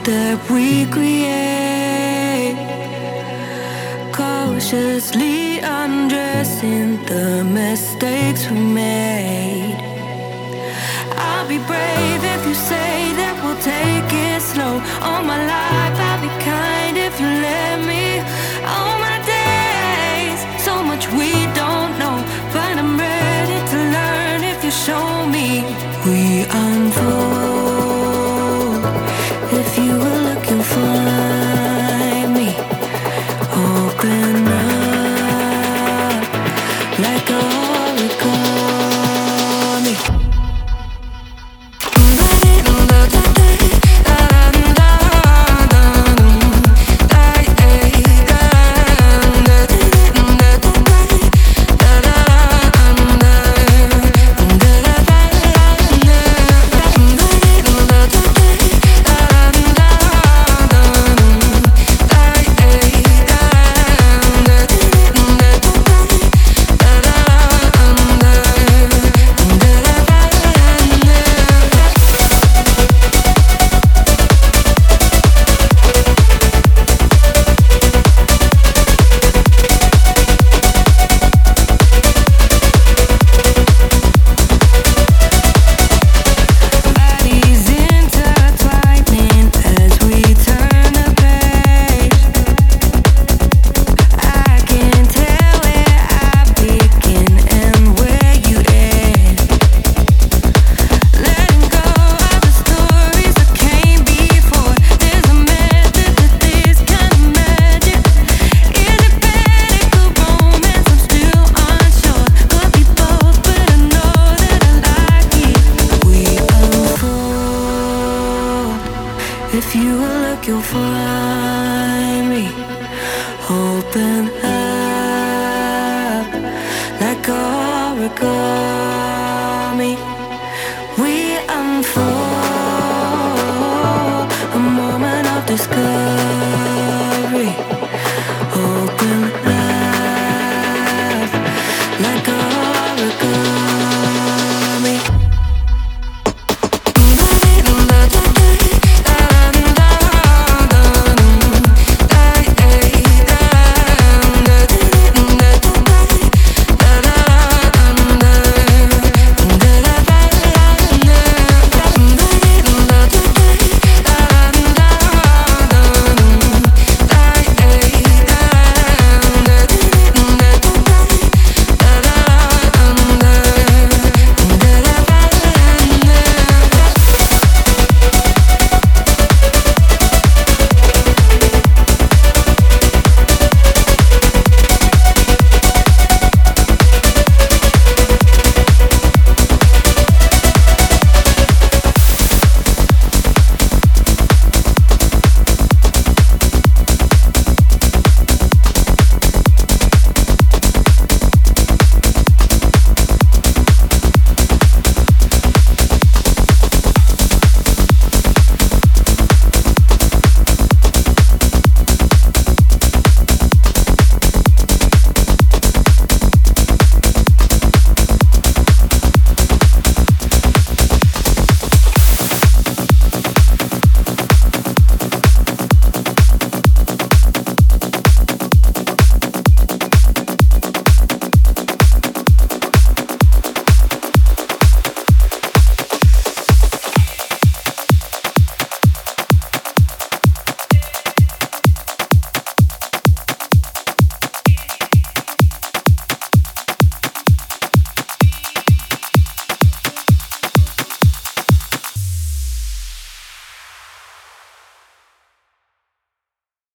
that we create, cautiously undressing the mistakes we made. I'll be brave if you say that we'll take it slow. All my life I'll be kind if you let me. All my days, so much we don't know, but I'm ready to learn if you show me. We unfold. If you will look, you'll find me. Open up like a origami. If you will look, you'll find me. Open up like origami. We unfold a moment of discovery.